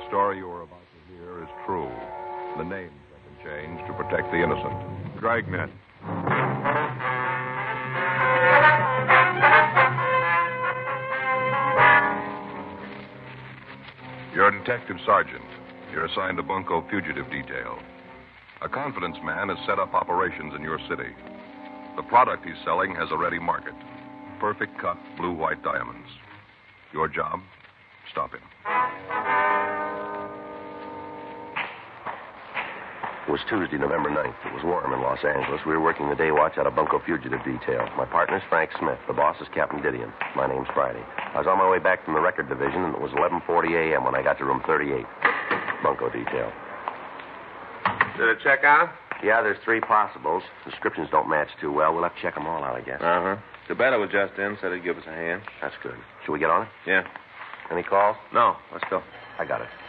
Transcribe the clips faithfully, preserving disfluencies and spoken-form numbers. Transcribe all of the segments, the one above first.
story you are about to hear is true. The names have been changed to protect the innocent. Dragnet. You're a detective sergeant. You're assigned to Bunko Fugitive Detail. A confidence man has set up operations in your city. The product he's selling has a ready market. Perfect cut blue-white diamonds. Your job? Stop him. It was Tuesday, November ninth. It was warm in Los Angeles. We were working the day watch out of Bunko Fugitive Detail. My partner's Frank Smith. The boss is Captain Didion. My name's Friday. I was on my way back from the record division, and it was eleven forty a.m. when I got to room thirty-eight. Bunko Detail. Did it check out? Yeah, there's three possibles. Descriptions don't match too well. We'll have to check them all out, I guess. Uh-huh. DeBetta was just in, said he'd give us a hand. That's good. Should we get on it? Yeah. Any calls? No, let's go. I got it.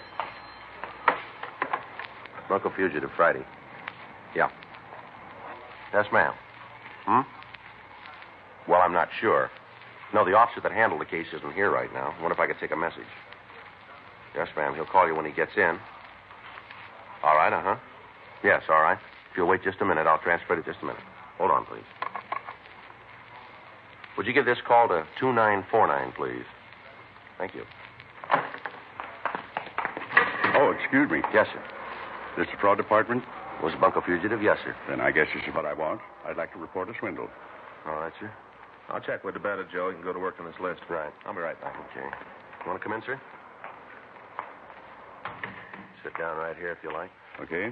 Bunko Fugitive, Friday. Yeah. Yes, ma'am. Hmm? Well, I'm not sure. No, the officer that handled the case isn't here right now. I wonder if I could take a message. Yes, ma'am. He'll call you when he gets in. All right, uh-huh. Yes, all right. If you'll wait just a minute, I'll transfer it just a minute. Hold on, please. Would you give this call to two nine four nine, please? Thank you. Oh, excuse me. Yes, sir. This the fraud department? Was Bunko Fugitive? Yes, sir. Then I guess this is what I want. I'd like to report a swindle. All right, sir. I'll check with DeBetta, Joe. You can go to work on this list. Right. I'll be right back. Okay. You want to come in, sir? Sit down right here if you like. Okay.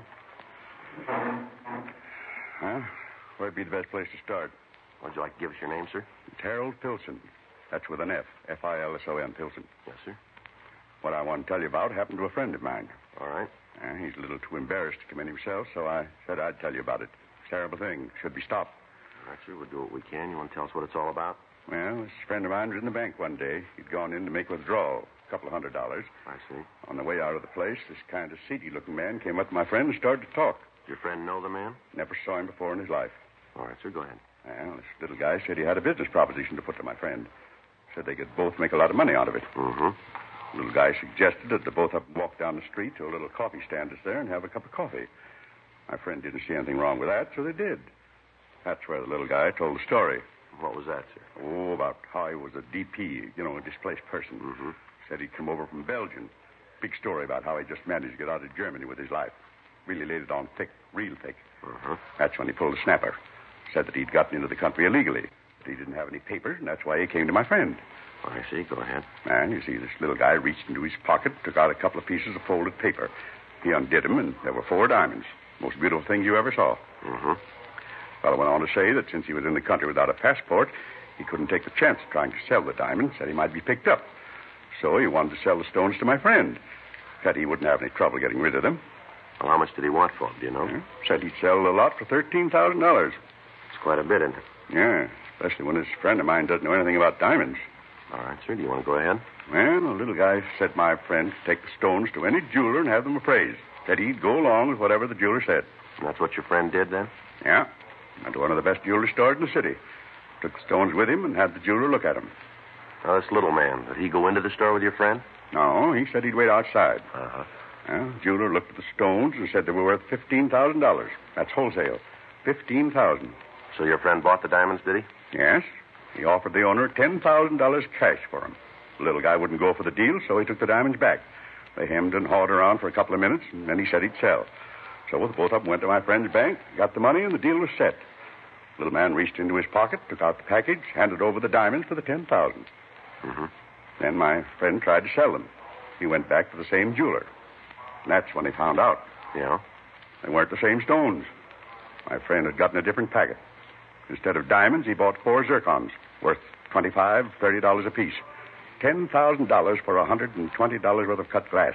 Huh? Where'd be the best place to start? Would you like to give us your name, sir? It's Harold Pilson. That's with an F. F I L S O N, Pilson. Yes, sir. What I want to tell you about happened to a friend of mine. All right. Uh, he's a little too embarrassed to come in himself, so I said I'd tell you about it. It's a terrible thing. Should be stopped. All right, sir. We'll do what we can. You want to tell us what it's all about? Well, this friend of mine was in the bank one day. He'd gone in to make withdrawal, a couple of hundred dollars. I see. On the way out of the place, this kind of seedy-looking man came up to my friend and started to talk. Your friend know the man? Never saw him before in his life. All right, sir. Go ahead. Well, this little guy said he had a business proposition to put to my friend. Said they could both make a lot of money out of it. Mm-hmm. The little guy suggested that the both of them walk down the street to a little coffee stand that's there and have a cup of coffee. My friend didn't see anything wrong with that, so they did. That's where the little guy told the story. What was that, sir? Oh, about how he was a D P, you know, a displaced person. Mm-hmm. Said he'd come over from Belgium. Big story about how he just managed to get out of Germany with his life. Really laid it on thick, real thick. Mm-hmm. That's when he pulled the snapper. Said that he'd gotten into the country illegally. But he didn't have any papers, and that's why he came to my friend. I see. Go ahead. And you see, this little guy reached into his pocket, took out a couple of pieces of folded paper. He undid them, and there were four diamonds. Most beautiful things you ever saw. Mm-hmm. Fellow went on to say that since he was in the country without a passport, he couldn't take the chance of trying to sell the diamonds, said he might be picked up. So he wanted to sell the stones to my friend. Said he wouldn't have any trouble getting rid of them. Well, how much did he want for them, do you know? Yeah. Said he'd sell the lot for thirteen thousand dollars. It's quite a bit, isn't it? Yeah, especially when this friend of mine doesn't know anything about diamonds. All right, sir. Do you want to go ahead? Well, the little guy said my friend could take the stones to any jeweler and have them appraised. Said he'd go along with whatever the jeweler said. And that's what your friend did, then? Yeah. Went to one of the best jewelry stores in the city. Took the stones with him and had the jeweler look at them. Now, this little man, did he go into the store with your friend? No, he said he'd wait outside. Uh-huh. Well, the jeweler looked at the stones and said they were worth fifteen thousand dollars. That's wholesale. fifteen thousand dollars. So your friend bought the diamonds, did he? Yes. He offered the owner ten thousand dollars cash for them. The little guy wouldn't go for the deal, so he took the diamonds back. They hemmed and hawed around for a couple of minutes, and then he said he'd sell. So the both of them went to my friend's bank, got the money, and the deal was set. The little man reached into his pocket, took out the package, handed over the diamonds for the ten thousand dollars. Mm-hmm. Then my friend tried to sell them. He went back to the same jeweler. And that's when he found out. Yeah? They weren't the same stones. My friend had gotten a different packet. Instead of diamonds, he bought four zircons, worth twenty-five dollars, thirty dollars apiece. ten thousand dollars for one hundred twenty dollars worth of cut glass.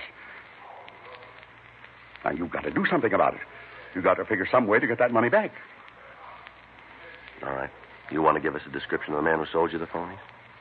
Now, you've got to do something about it. You've got to figure some way to get that money back. All right. You want to give us a description of the man who sold you the phonies?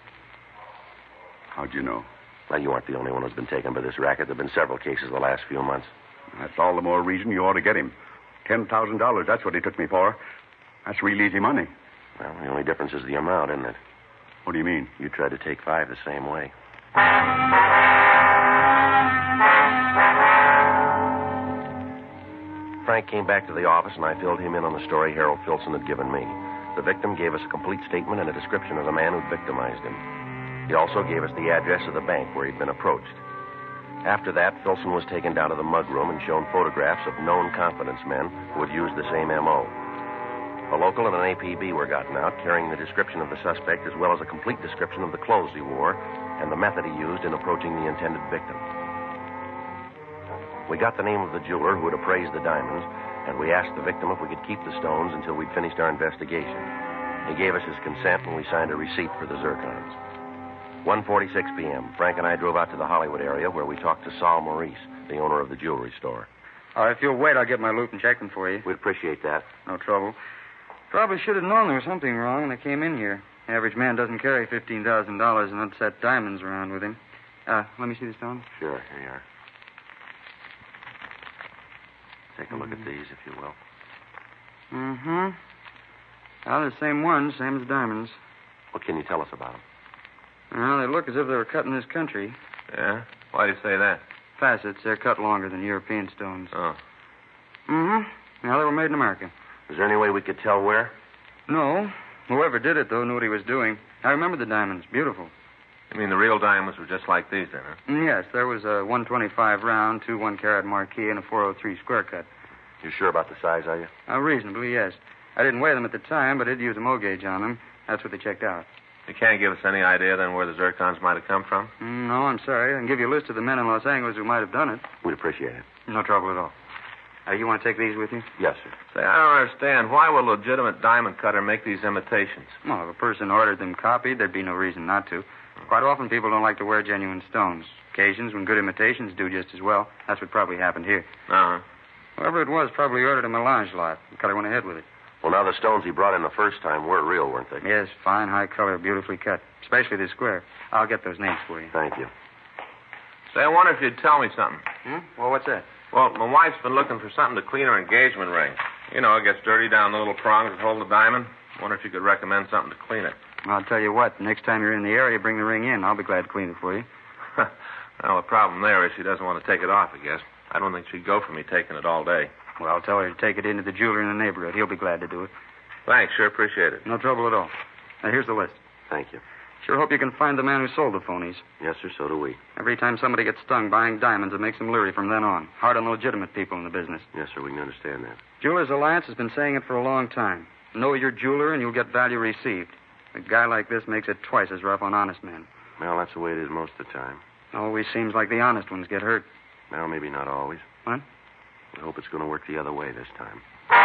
How'd you know? Well, you aren't the only one who's been taken by this racket. There have been several cases the last few months. That's all the more reason you ought to get him. ten thousand dollars, that's what he took me for. That's real easy money. Well, the only difference is the amount, isn't it? What do you mean? You tried to take five the same way. Frank came back to the office, and I filled him in on the story Harold Filson had given me. The victim gave us a complete statement and a description of the man who'd victimized him. He also gave us the address of the bank where he'd been approached. After that, Filson was taken down to the mug room and shown photographs of known confidence men who had used the same M O. A local and an A P B were gotten out, carrying the description of the suspect as well as a complete description of the clothes he wore and the method he used in approaching the intended victim. We got the name of the jeweler who had appraised the diamonds, and we asked the victim if we could keep the stones until we'd finished our investigation. He gave us his consent, and we signed a receipt for the zircons. one forty-six p.m., Frank and I drove out to the Hollywood area where we talked to Saul Maurice, the owner of the jewelry store. All right, if you'll wait, I'll get my loot and check them for you. We'd appreciate that. No trouble. Probably should have known there was something wrong when I came in here. The average man doesn't carry fifteen thousand dollars in unset diamonds around with him. Uh, let me see the stones. Sure, here you are. Take a look at these, if you will. Mm-hmm. Well, they're the same ones, same as the diamonds. What can you tell us about them? Well, they look as if they were cut in this country. Yeah? Why do you say that? Facets, they're cut longer than European stones. Oh. Mm-hmm. Now, they were made in America. Is there any way we could tell where? No. Whoever did it, though, knew what he was doing. I remember the diamonds. Beautiful. You mean the real diamonds were just like these, then, huh? Mm, yes, there was a one twenty-five round, two one-carat marquee, and a four oh three square cut. You sure about the size, are you? Uh, reasonably, yes. I didn't weigh them at the time, but I did use a mo gauge on them. That's what they checked out. You can't give us any idea, then, where the zircons might have come from? Mm, no, I'm sorry. I can give you a list of the men in Los Angeles who might have done it. We'd appreciate it. No trouble at all. Uh, you want to take these with you? Yes, sir. Say, I don't understand. Why would a legitimate diamond cutter make these imitations? Well, if a person ordered them copied, there'd be no reason not to. Quite often, people don't like to wear genuine stones. Occasions when good imitations do just as well. That's what probably happened here. Uh-huh. Whoever it was probably ordered a melange lot. The cutter went ahead with it. Well, now the stones he brought in the first time were real, weren't they? Yes, fine, high color, beautifully cut. Especially this square. I'll get those names for you. Thank you. Say, I wonder if you'd tell me something. Hmm? Well, what's that? Well, my wife's been looking for something to clean her engagement ring. You know, it gets dirty down the little prongs that hold the diamond. I wonder if you could recommend something to clean it. I'll tell you what, next time you're in the area, bring the ring in. I'll be glad to clean it for you. Well, the problem there is she doesn't want to take it off, I guess. I don't think she'd go for me taking it all day. Well, I'll tell her to take it into the jeweler in the neighborhood. He'll be glad to do it. Thanks, sure appreciate it. No trouble at all. Now, here's the list. Thank you. Sure hope you can find the man who sold the phonies. Yes, sir, so do we. Every time somebody gets stung buying diamonds, it makes them leery from then on. Hard on the legitimate people in the business. Yes, sir, we can understand that. Jewelers Alliance has been saying it for a long time. Know your jeweler and you'll get value received. A guy like this makes it twice as rough on honest men. Well, that's the way it is most of the time. Always seems like the honest ones get hurt. Well, maybe not always. What? We hope it's going to work the other way this time.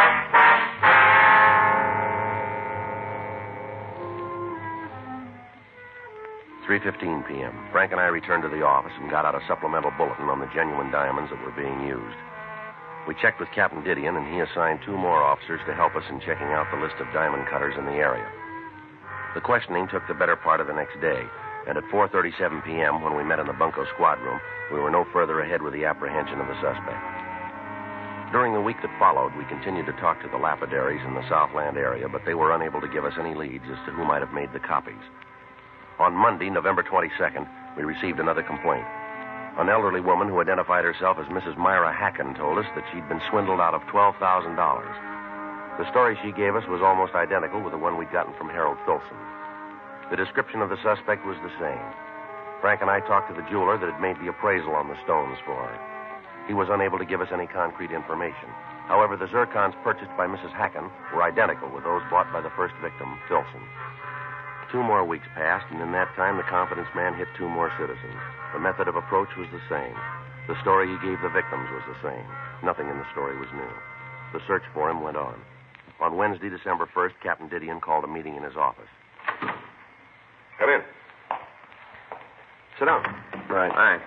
three fifteen p.m. Frank and I returned to the office and got out a supplemental bulletin on the genuine diamonds that were being used. We checked with Captain Didion, and he assigned two more officers to help us in checking out the list of diamond cutters in the area. The questioning took the better part of the next day, and at four thirty-seven p.m., when we met in the bunco squad room, we were no further ahead with the apprehension of the suspect. During the week that followed, we continued to talk to the lapidaries in the Southland area, but they were unable to give us any leads as to who might have made the copies. On Monday, November twenty-second, we received another complaint. An elderly woman who identified herself as Missus Myra Hacken told us that she'd been swindled out of twelve thousand dollars. The story she gave us was almost identical with the one we'd gotten from Harold Filson. The description of the suspect was the same. Frank and I talked to the jeweler that had made the appraisal on the stones for her. He was unable to give us any concrete information. However, the zircons purchased by Missus Hacken were identical with those bought by the first victim, Filson. Two more weeks passed, and in that time, the confidence man hit two more citizens. The method of approach was the same. The story he gave the victims was the same. Nothing in the story was new. The search for him went on. On Wednesday, December first, Captain Didion called a meeting in his office. Come in. Sit down. Right. Thanks.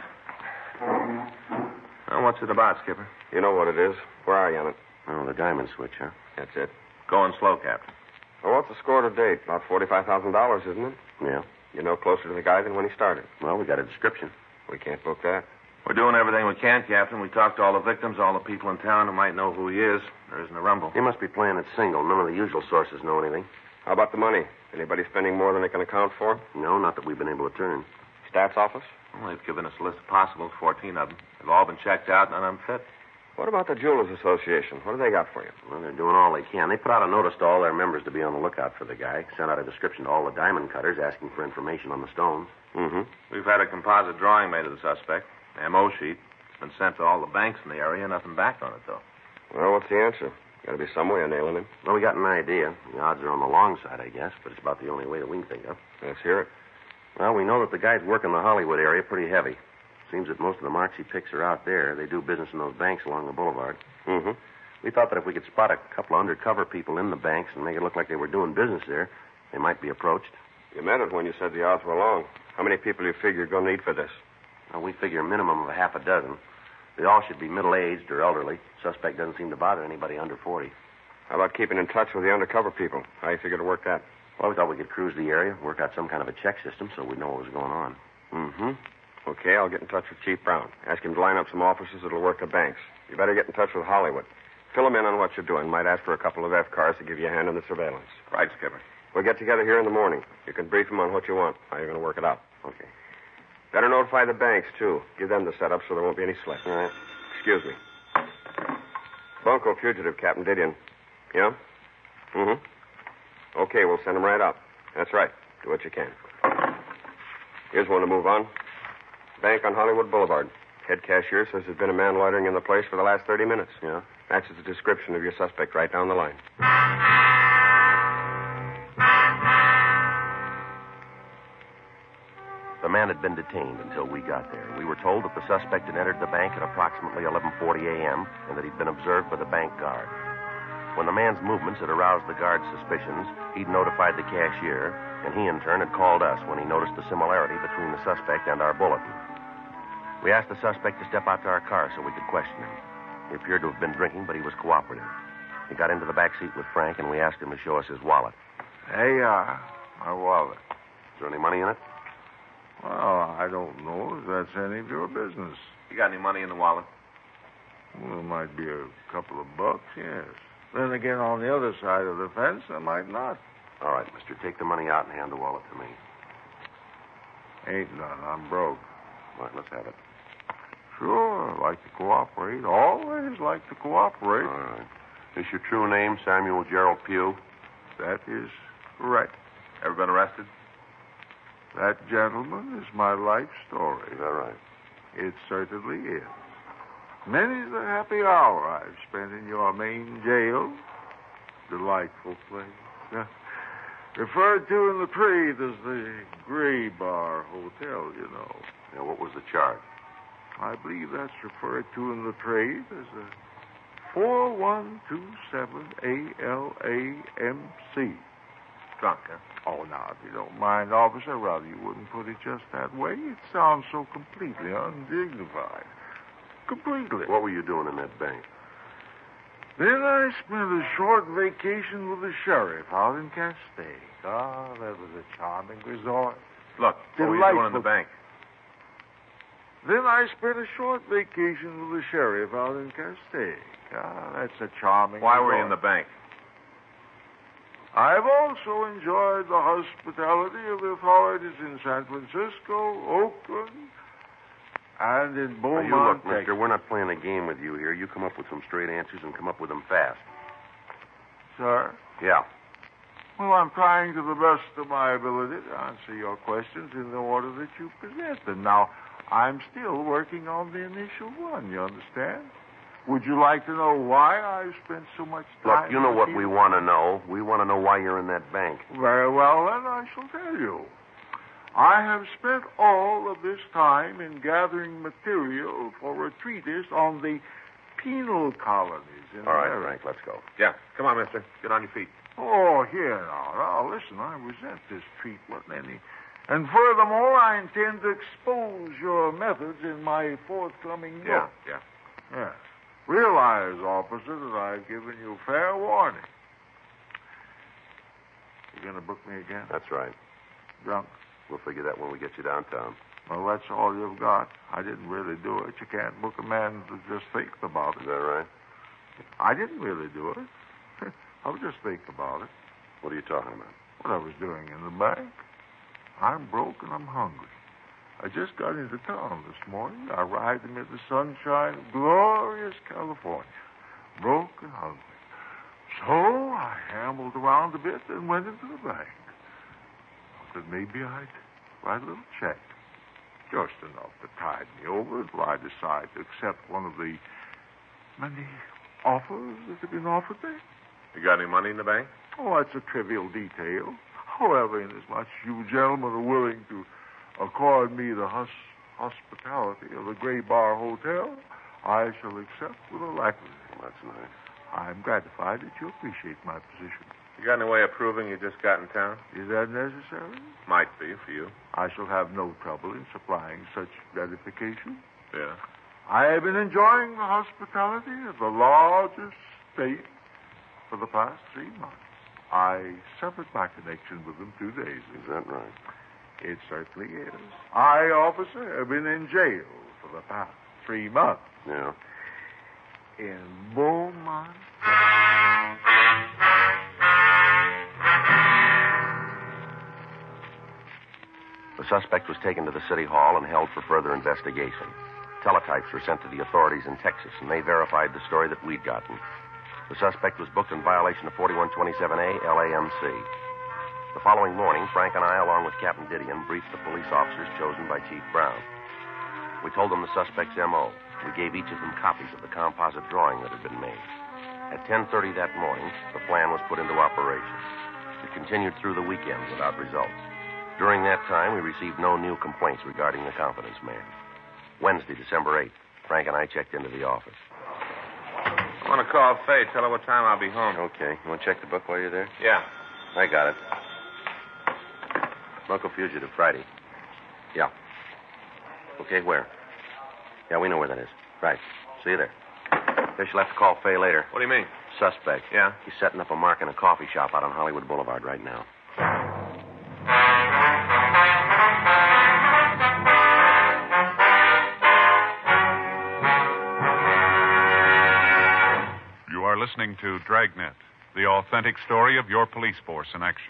Well, what's it about, Skipper? You know what it is. Where are you on it? Oh, the diamond switch, huh? That's it. Going slow, Captain. Well, what's the score to date? About forty-five thousand dollars, isn't it? Yeah. You're no closer to the guy than when he started. Well, we got a description. We can't book that. We're doing everything we can, Captain. We talked to all the victims, all the people in town who might know who he is. There isn't a rumble. He must be playing it single. None of the usual sources know anything. How about the money? Anybody spending more than they can account for? No, not that we've been able to turn. stats office? Well, they've given us a list of possibles, fourteen of them. They've all been checked out, none of them fit. What about the Jewelers Association? What do they got for you? Well, they're doing all they can. They put out a notice to all their members to be on the lookout for the guy. Sent out a description to all the diamond cutters asking for information on the stones. Mm-hmm. We've had a composite drawing made of the suspect, M O sheet. It's been sent to all the banks in the area. Nothing back on it, though. Well, what's the answer? Got to be some way of nailing him. Well, we got an idea. The odds are on the long side, I guess, but it's about the only way that we can think of. Let's hear it. Well, we know that the guys work in the Hollywood area pretty heavy. Seems that most of the marks he picks are out there. They do business in those banks along the boulevard. Mm-hmm. We thought that if we could spot a couple of undercover people in the banks and make it look like they were doing business there, they might be approached. You meant it when you said the odds were long. How many people do you figure you're going to need for this? Well, we figure a minimum of a half a dozen. They all should be middle-aged or elderly. Suspect doesn't seem to bother anybody under forty. How about keeping in touch with the undercover people? How you figure to work that? Well, we thought we could cruise the area, work out some kind of a check system so we'd know what was going on. Mm-hmm. Okay, I'll get in touch with Chief Brown. Ask him to line up some officers that'll work the banks. You better get in touch with Hollywood. Fill him in on what you're doing. Might ask for a couple of F cars to give you a hand in the surveillance. Right, Skipper. We'll get together here in the morning. You can brief him on what you want, how you're going to work it out. Okay. Better notify the banks, too. Give them the setup so there won't be any slip. All right. Excuse me. Bunko fugitive, Captain Didion. Yeah? Mm-hmm. Okay, we'll send him right up. That's right. Do what you can. Here's one to move on. Bank on Hollywood Boulevard. Head cashier says there's been a man loitering in the place for the last thirty minutes. Yeah? Matches the description of your suspect right down the line. The man had been detained until we got there. We were told that the suspect had entered the bank at approximately eleven forty a.m. and that he'd been observed by the bank guard. When the man's movements had aroused the guard's suspicions, he'd notified the cashier, and he in turn had called us when he noticed the similarity between the suspect and our bulletin. We asked the suspect to step out to our car so we could question him. He appeared to have been drinking, but he was cooperative. He got into the back seat with Frank, and we asked him to show us his wallet. Hey, uh, my wallet. Is there any money in it? Well, I don't know if that's any of your business. You got any money in the wallet? Well, there might be a couple of bucks, yes. Then again, on the other side of the fence, there might not. All right, mister, take the money out and hand the wallet to me. Ain't none. I'm broke. All right, let's have it. Sure, I like to cooperate. Always like to cooperate. All right. Is your true name Samuel Gerald Pugh? That is correct. Ever been arrested? That, gentleman, is my life story. Is that right? It certainly is. Many's the happy hour I've spent in your main jail. Delightful place. Uh, referred to in the trade as the Gray Bar Hotel, you know. Now, what was the charge? I believe that's referred to in the trade as a four one two seven A L A M C. Drunk, huh? Oh, now, if you don't mind, officer, rather you wouldn't put it just that way. It sounds so completely undignified. Completely. What were you doing in that bank? Then I spent a short vacation with the sheriff out in Castaic. Ah, that was a charming resort. Look, what were you doing in the bank? Then I spent a short vacation with the sheriff out in Castaic. Ah, that's a charming Why resort. were you in the bank? I've also enjoyed the hospitality of the authorities in San Francisco, Oakland, and in Now, Beaumont, you look, Texas. mister, we're not playing a game with you here. You come up with some straight answers and come up with them fast. Sir? Yeah. Well, I'm trying to the best of my ability to answer your questions in the order that you present them. Now, I'm still working on the initial one, you understand? Would you like to know why I've spent so much time... Look, you know what we want to know. We want to know why you're in that bank. Very well, then, I shall tell you. I have spent all of this time in gathering material for a treatise on the penal colonies in All right, America. Frank, let's go. Yeah. Come on, mister. Get on your feet. Oh, here now. Now, listen, I resent this treatment any. And furthermore, I intend to expose your methods in my forthcoming book. Yeah, yeah. Yeah. Realize, officer, that I've given you fair warning. You going to book me again? That's right. Drunk? We'll figure that when we get you downtown. Well, that's all you've got. I didn't really do it. You can't book a man to just think about Is it. that right? I didn't really do it. I was just thinking about it. What are you talking about? What I was doing in the bank. I'm broke and I'm hungry. I just got into town this morning. I arrived amid the sunshine of glorious California, broke and hungry. So I ambled around a bit and went into the bank. That maybe I'd write a little check. Just enough to tide me over until I decide to accept one of the many offers that have been offered me. You got any money in the bank? Oh, that's a trivial detail. However, inasmuch you gentlemen are willing to accord me the hus- hospitality of the Gray Bar Hotel, I shall accept with alacrity. That's nice. I'm gratified that you appreciate my position. You got any way of proving you just got in town? Is that necessary? Might be for you. I shall have no trouble in supplying such gratification. Yeah. I have been enjoying the hospitality of the largest state for the past three months. I severed my connection with them two days ago. Is that right? It certainly is. I, officer, have been in jail for the past three months. Yeah. In Beaumont. The suspect was taken to the city hall and held for further investigation. Teletypes were sent to the authorities in Texas, and they verified the story that we'd gotten. The suspect was booked in violation of forty-one twenty-seven A L A M C. The following morning, Frank and I, along with Captain Didion, briefed the police officers chosen by Chief Brown. We told them the suspect's M O. We gave each of them copies of the composite drawing that had been made. At ten thirty that morning, the plan was put into operation. It continued through the weekend without results. During that time, we received no new complaints regarding the confidence man. Wednesday, December eighth, Frank and I checked into the office. I want to call Faye. Tell her what time I'll be home. Okay. You want to check the book while you're there? Yeah. I got it. Bunko Fugitive, Friday. Yeah. Okay, where? Yeah, we know where that is. Right. See you there. Guess you'll have to call Faye later. What do you mean? Suspect. Yeah? He's setting up a mark in a coffee shop out on Hollywood Boulevard right now. You are listening to Dragnet, the authentic story of your police force in action.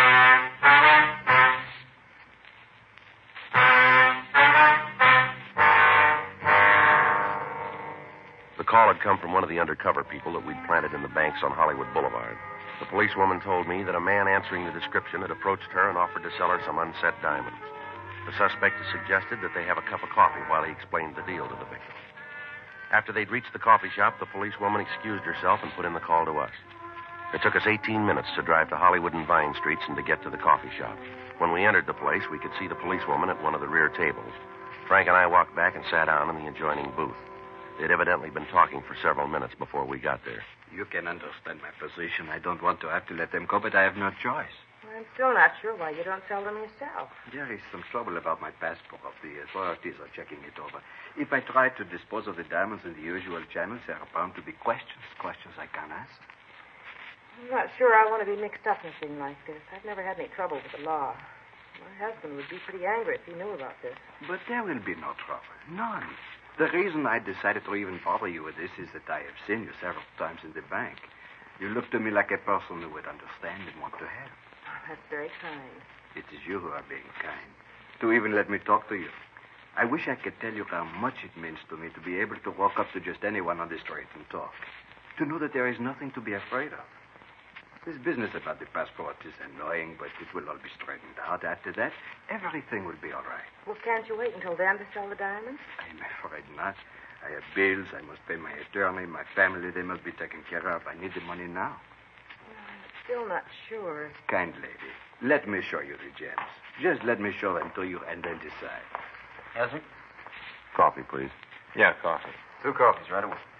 The call had come from one of the undercover people that we'd planted in the banks on Hollywood Boulevard. The policewoman told me that a man answering the description had approached her and offered to sell her some unset diamonds. The suspect had suggested that they have a cup of coffee while he explained the deal to the victim. After they'd reached the coffee shop, the policewoman excused herself and put in the call to us. It took us eighteen minutes to drive to Hollywood and Vine Streets and to get to the coffee shop. When we entered the place, we could see the policewoman at one of the rear tables. Frank and I walked back and sat down in the adjoining booth. They'd evidently been talking for several minutes before we got there. You can understand my position. I don't want to have to let them go, but I have no choice. I'm still not sure why you don't sell them yourself. There is some trouble about my passport. The authorities are checking it over. If I try to dispose of the diamonds in the usual channels, there are bound to be questions, questions I can't answer. I'm not sure I want to be mixed up in a thing like this. I've never had any trouble with the law. My husband would be pretty angry if he knew about this. But there will be no trouble. None. The reason I decided to even bother you with this is that I have seen you several times in the bank. You look to me like a person who would understand and want to help. That's very kind. It is you who are being kind, to even let me talk to you. I wish I could tell you how much it means to me to be able to walk up to just anyone on the street and talk. To know that there is nothing to be afraid of. This business about the passport is annoying, but it will all be straightened out. After that, everything will be all right. Well, can't you wait until then to sell the diamonds? I'm afraid not. I have bills. I must pay my attorney, my family. They must be taken care of. I need the money now. Still not sure. Kind lady, let me show you the gems. Just let me show them to you and then decide. Yes, sir? Coffee, please. Yeah, coffee. Two coffees right away.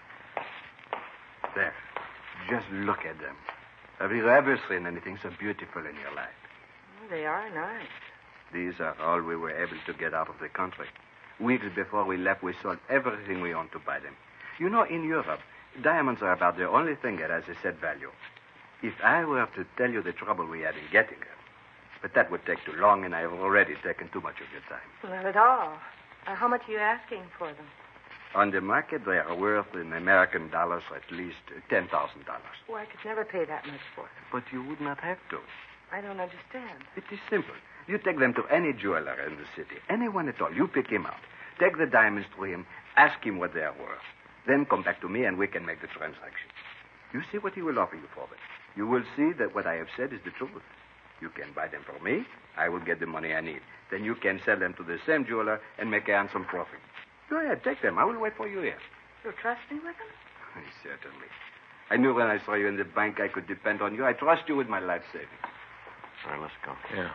There. Just look at them. Have you ever seen anything so beautiful in your life? Well, they are nice. These are all we were able to get out of the country. Weeks before we left, we sold everything we owned to buy them. You know, in Europe, diamonds are about the only thing that has a set value. If I were to tell you the trouble we had in getting them, but that would take too long, and I have already taken too much of your time. Not at all. Uh, how much are you asking for them? On the market, they are worth in American dollars at least ten thousand dollars. Oh, I could never pay that much for them. But you would not have to. I don't understand. It is simple. You take them to any jeweler in the city, anyone at all. You pick him out. Take the diamonds to him, ask him what they are worth. Then come back to me and we can make the transaction. You see what he will offer you for them. You will see that what I have said is the truth. You can buy them for me. I will get the money I need. Then you can sell them to the same jeweler and make a handsome profit. Go ahead, take them. I will wait for you here. You trust me with them? Certainly. I knew when I saw you in the bank I could depend on you. I trust you with my life savings. All right, let's go. Yeah.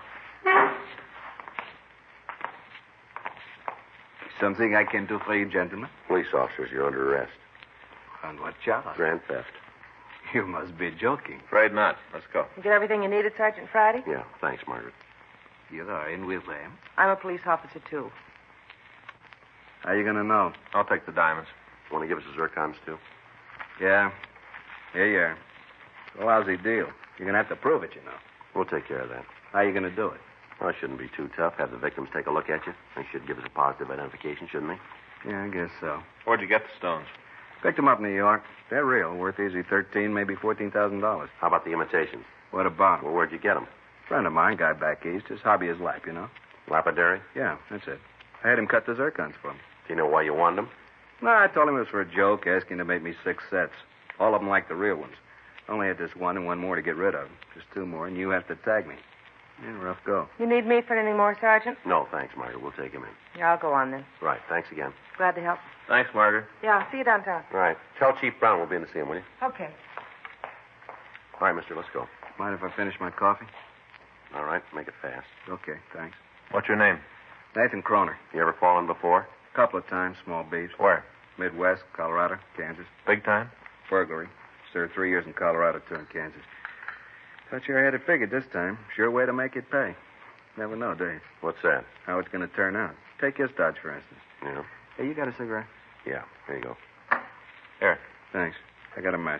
Something I can do for you, gentlemen? Police officers, you're under arrest. On what charge? Grand theft. You must be joking. Afraid not. Let's go. You get everything you needed, Sergeant Friday? Yeah, thanks, Margaret. You are in with them? I'm a police officer, too. How are you going to know? I'll take the diamonds. Want to give us the zircons, too? Yeah. Here you are. It's a lousy deal. You're going to have to prove it, you know. We'll take care of that. How are you going to do it? Well, it shouldn't be too tough. Have the victims take a look at you. They should give us a positive identification, shouldn't they? Yeah, I guess so. Where'd you get the stones? Picked them up in New York. They're real. Worth easy thirteen, maybe fourteen thousand dollars. How about the imitations? What about 'em? Well, where'd you get them? Friend of mine, guy back east. His hobby is life, you know. Lapidary? Yeah, that's it. I had him cut the zircons for me. Do you know why you wanted them? No, I told him it was for a joke, asking to make me six sets. All of them like the real ones. Only had this one and one more to get rid of. Just two more, and you have to tag me. Yeah, rough go. You need me for anything more, Sergeant? No, thanks, Margaret. We'll take him in. Yeah, I'll go on then. Right. Thanks again. Glad to help. Thanks, Margaret. Yeah, I'll see you downtown. All right. Tell Chief Brown we'll be in to see him, will you? Okay. All right, mister, let's go. Mind if I finish my coffee? All right. Make it fast. Okay, thanks. What's your name? Nathan Croner. You ever fallen before? Couple of times, small beefs. Where? Midwest, Colorado, Kansas. Big time? Burglary. Served three years in Colorado, two in Kansas. Thought you had it figured this time. Sure way to make it pay. Never know, do you? What's that? How it's going to turn out. Take your Dodge, for instance. Yeah. Hey, you got a cigarette? Yeah. Here you go. Here. Thanks. I got a match.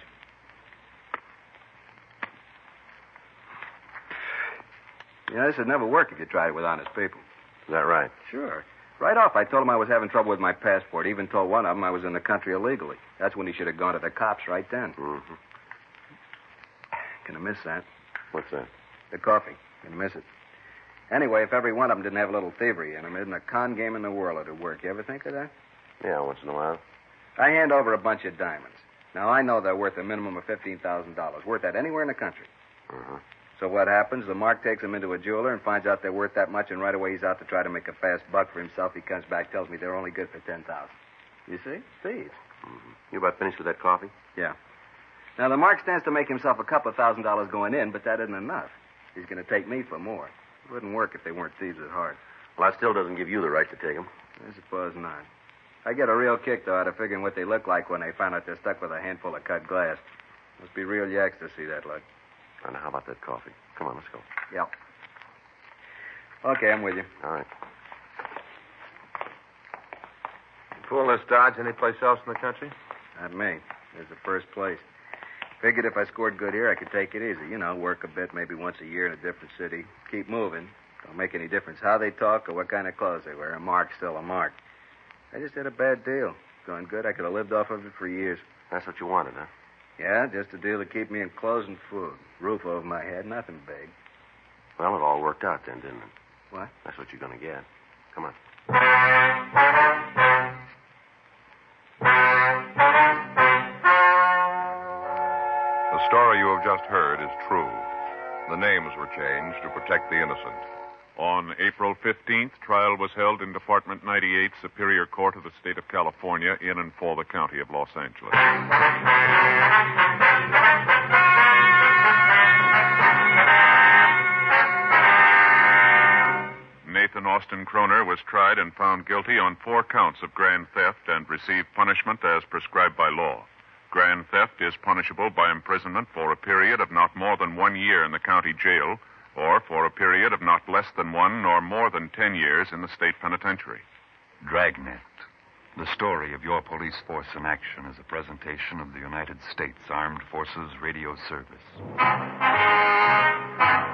You know, this would never work if you tried it with honest people. Is that right? Sure. Right off, I told him I was having trouble with my passport. Even told one of them I was in the country illegally. That's when he should have gone to the cops right then. Mm-hmm. Gonna miss that. What's that? The coffee. Gonna miss it. Anyway, if every one of them didn't have a little thievery in them, isn't a con game in the world it'd work. You ever think of that? Yeah, once in a while. I hand over a bunch of diamonds. Now, I know they're worth a minimum of fifteen thousand dollars. Worth that anywhere in the country. Uh-huh. So what happens? The Mark takes them into a jeweler and finds out they're worth that much, and right away he's out to try to make a fast buck for himself. He comes back, tells me they're only good for ten thousand dollars. You see? Thieves. Mm-hmm. You about finished with that coffee? Yeah. Now, the Mark stands to make himself a couple of thousand dollars going in, but that isn't enough. He's going to take me for more. It wouldn't work if they weren't thieves at heart. Well, that still doesn't give you the right to take them. I suppose not. I get a real kick, though, out of figuring what they look like when they find out they're stuck with a handful of cut glass. Must be real yaks to see that luck. And how about that coffee? Come on, let's go. Yep. Okay, I'm with you. All right. Pull this Dodge anyplace else in the country? Not me. There's the first place. Figured if I scored good here, I could take it easy. You know, work a bit, maybe once a year in a different city. Keep moving. Don't make any difference how they talk or what kind of clothes they wear. A mark's still a mark. I just had a bad deal. Going good. I could have lived off of it for years. That's what you wanted, huh? Yeah, just a deal to keep me in clothes and food. Roof over my head, nothing big. Well, it all worked out then, didn't it? What? That's what you're going to get. Come on. The story you have just heard is true. The names were changed to protect the innocent. On April fifteenth, trial was held in Department ninety-eight, Superior Court of the State of California, in and for the County of Los Angeles. Nathan Austin Croner was tried and found guilty on four counts of grand theft and received punishment as prescribed by law. Grand theft is punishable by imprisonment for a period of not more than one year in the county jail, or for a period of not less than one nor more than ten years in the state penitentiary. Dragnet, the story of your police force in action, is a presentation of the United States Armed Forces Radio Service.